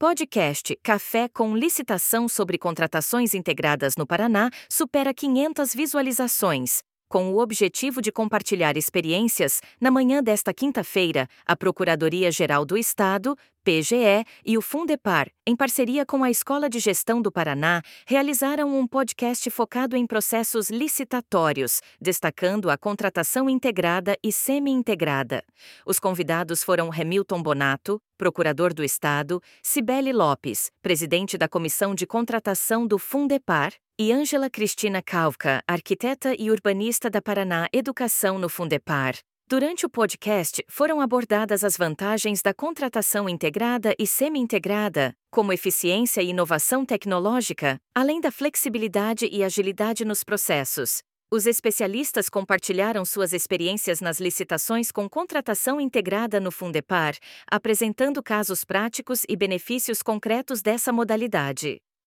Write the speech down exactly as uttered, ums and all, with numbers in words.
Podcast Café com licitação sobre contratações integradas no Paraná supera quinhentas visualizações. Com o objetivo de compartilhar experiências, na manhã desta quinta-feira, a Procuradoria-Geral do Estado, P G E, e o Fundepar, em parceria com a Escola de Gestão do Paraná, realizaram um podcast focado em processos licitatórios, destacando a contratação integrada e semi-integrada. Os convidados foram Remilton Bonato, procurador do Estado, Cibele Lopes, presidente da Comissão de Contratação do Fundepar, e Ângela Cristina Kavka, arquiteta e urbanista da Paraná Educação no Fundepar. Durante o podcast, foram abordadas as vantagens da contratação integrada e semi-integrada, como eficiência e inovação tecnológica, além da flexibilidade e agilidade nos processos. Os especialistas compartilharam suas experiências nas licitações com contratação integrada no Fundepar, apresentando casos práticos e benefícios concretos dessa modalidade.